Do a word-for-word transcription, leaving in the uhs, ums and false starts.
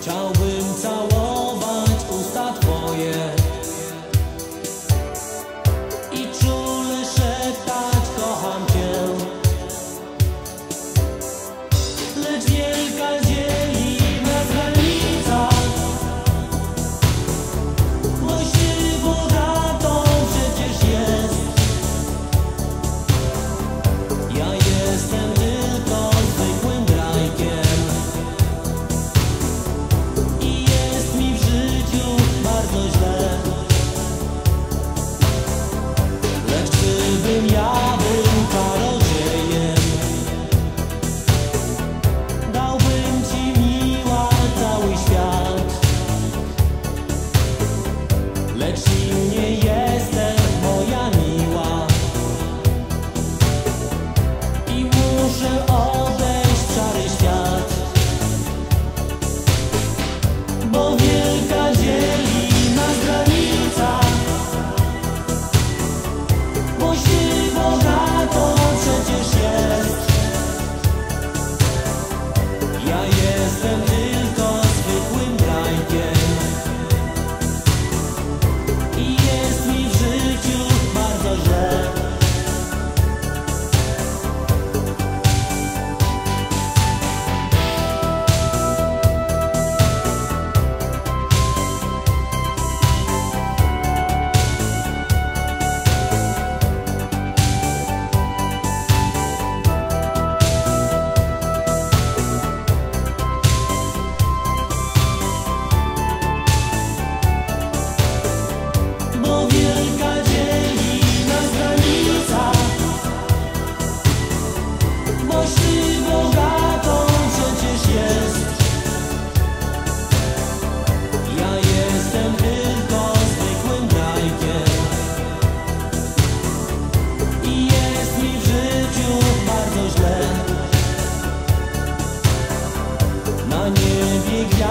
Chciałbym całować usta Twoje i czule szeptać kocham Cię, lecz wielka dzieli nas granica. Mości bogatą przecież jest. Ja jestem tylko zwykłym grajkiem i jest mi w życiu bardzo źle. Lecz gdybym ja był czarodziejem, dałbym Ci, miła, cały świat. Lecz im nie jestem, moja miła, i muszę odejść w szary świat, bo wielka dzieli nas granica. Mości bogato przecież jest. Ja jestem tylko zwykłym grajkiem i jest mi w życiu bardzo źle. Bo wielka dzieli nas granica. Mości bogatą przecież jest. Ja jestem tylko zwykłym grajkiem i jest mi w życiu bardzo źle. Na niebie gwiazdy